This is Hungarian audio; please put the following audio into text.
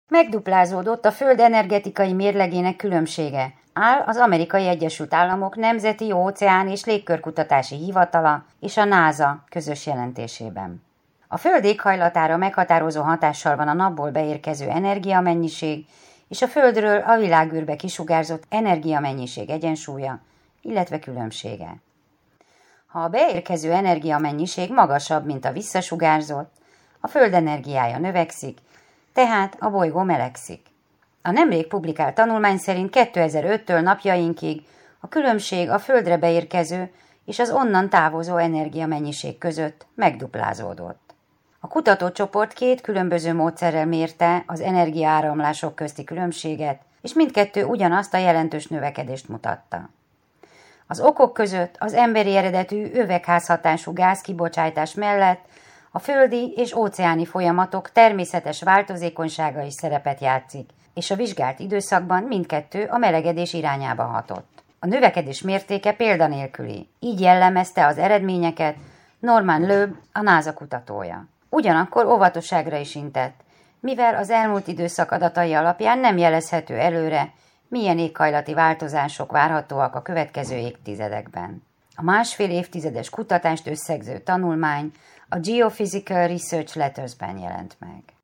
Megduplázódott a Föld energetikai mérlegének különbsége, áll az Amerikai Egyesült Államok Nemzeti Óceán- és Légkörkutatási Hivatala és a NASA közös jelentésében. A Föld éghajlatára meghatározó hatással van a napból beérkező energiamennyiség és a Földről a világűrbe kisugárzott energiamennyiség egyensúlya, illetve különbsége. Ha a beérkező energiamennyiség magasabb, mint a visszasugárzott, a Föld energiája növekszik, tehát a bolygó melegszik. A nemrég publikált tanulmány szerint 2005-től napjainkig a különbség a Földre beérkező és az onnan távozó energiamennyiség között megduplázódott. A kutatócsoport 2 különböző módszerrel mérte az energiaáramlások közti különbséget, és mindkettő ugyanazt a jelentős növekedést mutatta. Az okok között az emberi eredetű üvegházhatású gázkibocsátás mellett a földi és óceáni folyamatok természetes változékonysága is szerepet játszik, és a vizsgált időszakban mindkettő a melegedés irányába hatott. A növekedés mértéke példanélküli, így jellemezte az eredményeket Norman Loeb, a NASA kutatója. Ugyanakkor óvatosságra is intett, mivel az elmúlt időszak adatai alapján nem jelezhető előre, milyen éghajlati változások várhatóak a következő évtizedekben. A 1,5 évtizedes kutatást összegző tanulmány a Geophysical Research Letters-ben jelent meg.